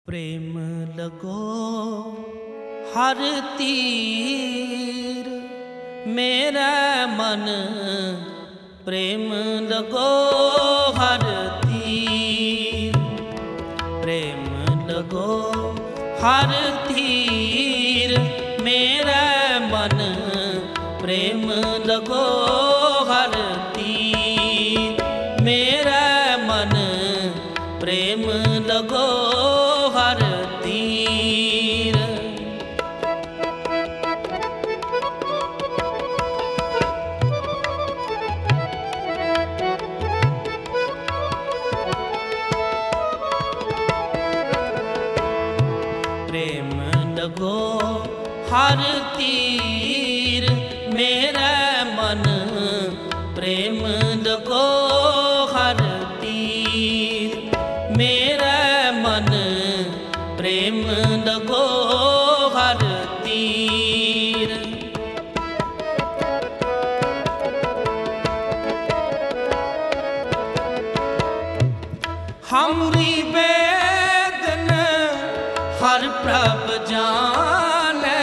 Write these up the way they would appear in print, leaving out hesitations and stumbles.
प्रेम लगो हर तीर मेरा मन, प्रेम लगो हर तीर, प्रेम लगो हर तीर मेरा मन, प्रेम लगो हर तीर मेरा मन, प्रेम लगो हर तीर। प्रेम लगो हर तीर मेरा मन, प्रेम लगो हर तीर मेरा मन, प्रेम लगो हर तीर। हमरी वेदन हर प्रभ जाने,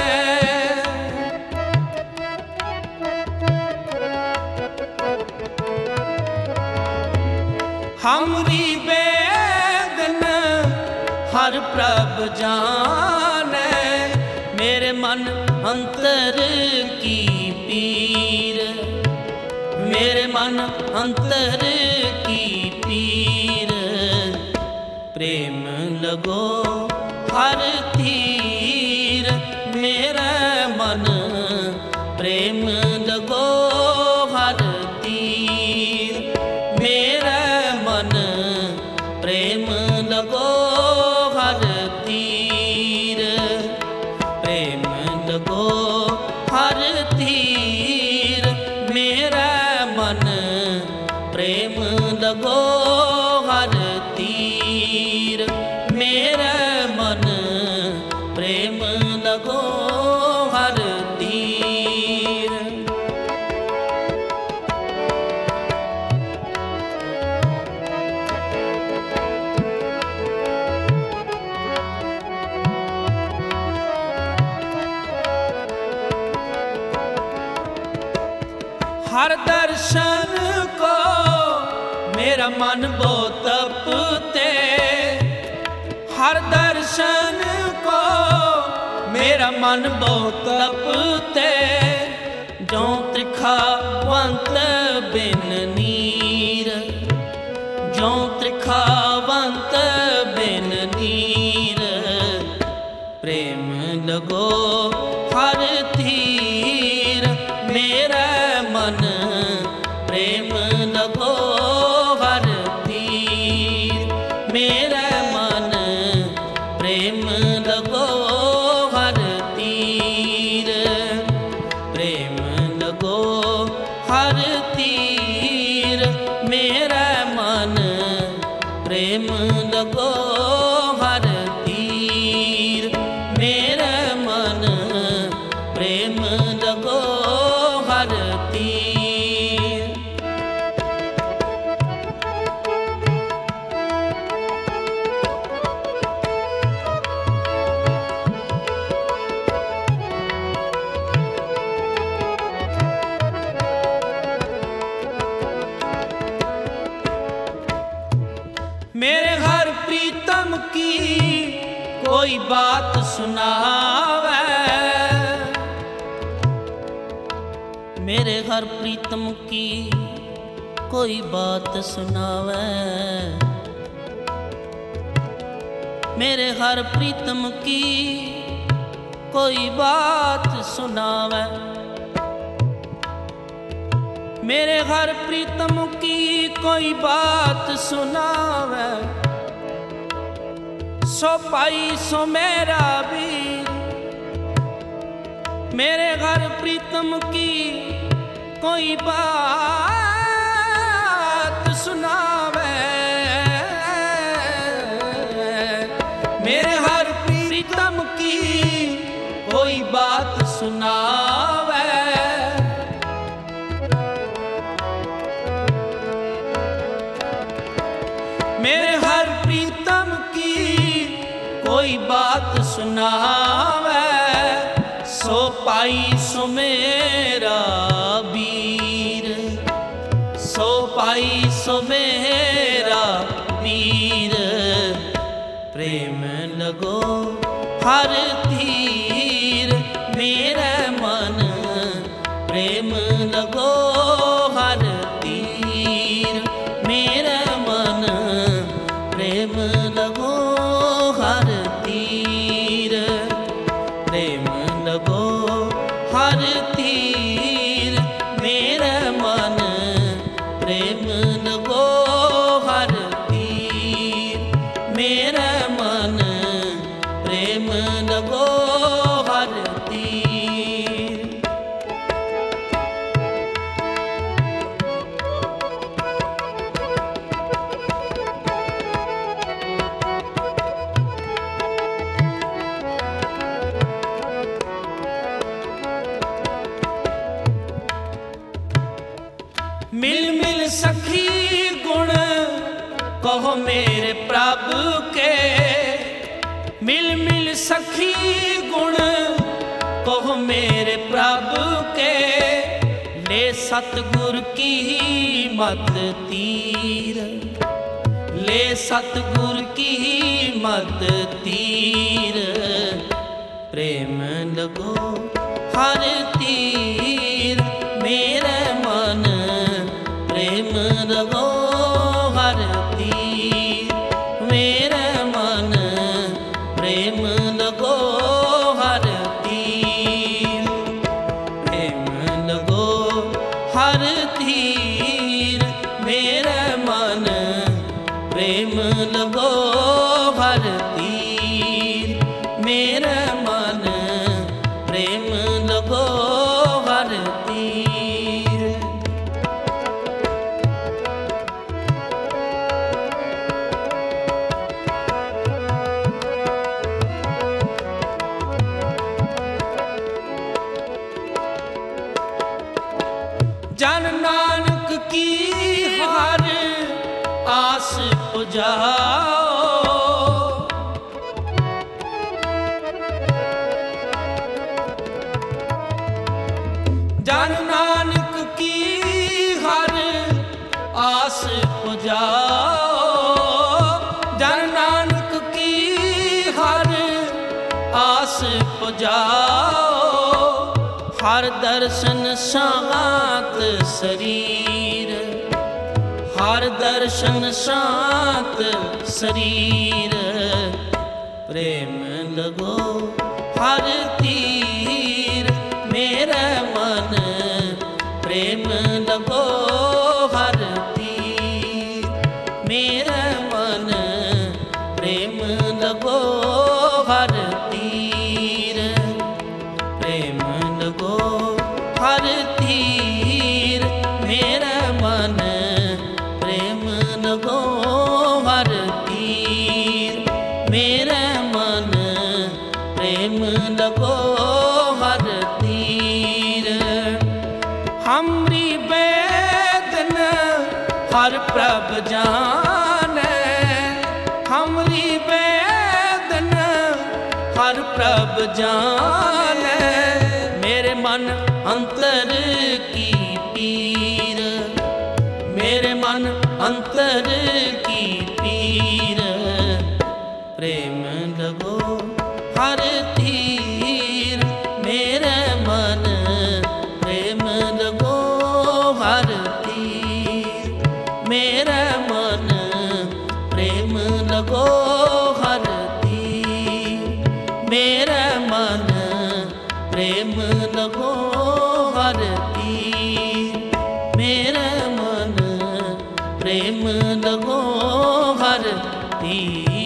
हमरी वेदन हर प्रभ जाने, मेरे मन अंतर की पीर, मेरे मन अंतर की पीर। प्रेम लगो हर तीर मेरा मन, प्रेम लगो हर तीर मेरा मन, प्रेम लगो हर तीर, प्रेम लगो हर तीर मेरा मन, प्रेम लगो हर तीर मेरा मन, प्रेम लगो हर तीर। हर दर्शन को मेरा मन बहुत तपते, हर दर्शन को मेरा मन बहुत तपते, जो त्रिखावंत बिन नीर, जो त्रिखावंत बिन नीर। प्रेम लगो हर तीर मेरा मन, प्रेम लगो हर तीर मेरा मन, प्रेम लगो हर तीर, प्रेम लगो हर तीर मेरा मन, प्रेम लगो हर तीर मेरा मन, प्रेम लगो हर तीर। मेरे हर प्रीतम की कोई बात सुनावे, मेरे हर प्रीतम की कोई बात सुनावे, मेरे हर प्रीतम की कोई बात सुनावे, मेरे हर प्रीतम की कोई बात सुनावे। सो पाई सो मेरा वीर, मेरे हर प्रीतम की कोई बात सुनावे, मेरे हर प्रीतम की कोई बात सुनावे। मेरे हर प्रीतम की कोई बात सुनावे, सो पाई सो मेरा वीर, सो पाई सो मेरा वीर। प्रेम लगो हर तीर मेरे मन, प्रेम लगो हर तीर मेरे मन, प्रेम लगो हर तीर, प्रेम लगो हर तीर मेरे मन, प्रेम लगो हर तीर मेरे मन, प्रेम लगो हर तीर। मिल मिल सखी गुण कहो मेरे प्रभु के, मिल मिल सखी गुण कहो मेरे प्रभु के। ले सतगुर की मत तीर, ले सतगुर की मत तीर। प्रेम लगो हर तीर मेरे मन, प्रेम लगो हर तीर मेरे मन, प्रेम लगो हर तीर, प्रेम लगो हर तीर मेरे मन, प्रेम लगो हर तीर मेरे मन, प्रेम लगो हर तीर। जन नानक की हर आस पुजाओ, जन नानक की हर आस पुजाओ, जन नानक की हर आस पुजाओ। हर दर्शन शांत शरीर, हर दर्शन शांत शरीर। प्रेम लगो हर तीर मेरे मन, प्रेम लगो हर तीर मेरे मन, प्रेम लगो हर तीर, प्रेम लगो हर तीर मेरे मन, प्रेम लगो हर तीर मेरे मन, प्रेम लगो हर तीर। हमरी वेदन हर प्रभ जाने, हमरी वेदन हर प्रभ जाने। मेरे मन अंतर की पीर, मेरे मन अंतर की पीर। प्रेम लगो हर तीर मेरे मन, प्रेम लगो हर तीर मेरे मन, प्रेम लगो हर तीर मेरे मन, प्रेम लगो हर तीर मेरे मन, प्रेम लगो हर तीर।